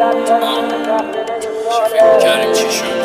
کردیم چی شد؟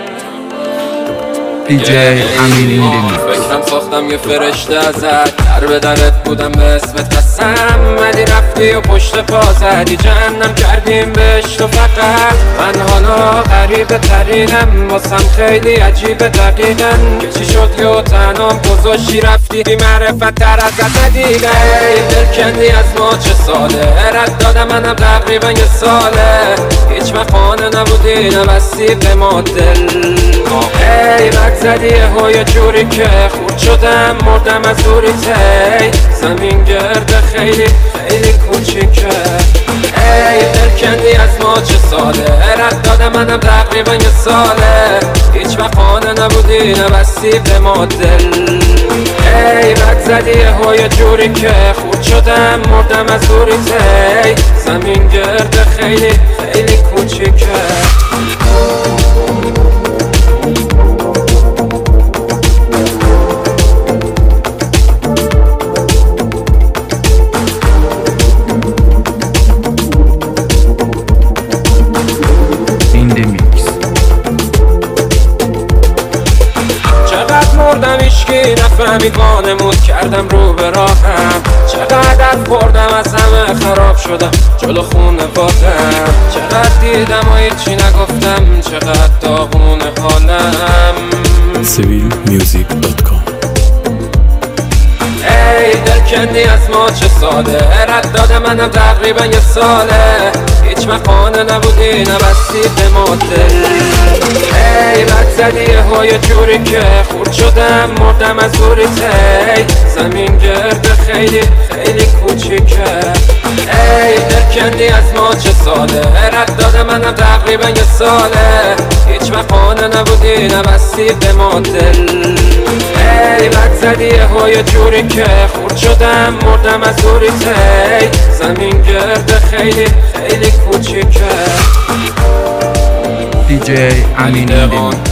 DJ امین این دیمیکس. فکرم ساختم یه فرشته ازت، در به درت بودم به اسمت قسم، مدی رفتی و پشت پا زدی، جهنم کردیم بهش تو فقط. من حالا غریبه ترینم، واسم خیلی عجیبه دقیقا که چی شد یه تنام گذاشتی رفتی، بی معرفت تر ازت ندیده. دل کندی از ما چه ساله، رد دادم منم تقریبا یه ساله، هیچ وقت خانه نبودی نبستی به ما دل. ای بد زدی یه جوری که خورد شدم مردم از دوری تی، زمین گرده خیلی خیلی کوچیکه. ای دل کندی از ما چه ساله، رد دادم منم تقریبا یه ساله، هیچ وقت خانه نبودی نبستی به ما دل. ای بد زدی یه جوری که خورد شدم مردم از دوری تی، زمین گرده خیلی خیلی کوچیکه. مردم ایشکی نفهمید وانمود کردم رو به راهم، چقدر خوردم از همه خراب شدم جلو خونه بادم، چقدر دیدم و هیچی نگفتم، چقدر داغونه حالم. civilmusic.com. ای دل کندی از ما چه ساله، رد داده منم تقریبا یه ساله، هیچ وقت خانه نبودی نبستی به ما دل. ای بد زدی یه جوری که خورد شدم مردم از دوری تی، زمین گرده خیلی خیلی کوچیکه. ای دل کندی از ما چه ساله، رد داده منم تقریبا یه ساله، هیچ وقت خانه نبودی نبستی به ما دل. ای بد زدی یه جوری که خورد شدم مردم از دوری تی، زمین گرده خیلی خیلی کوچیکه. DJ امین این دیمیکس.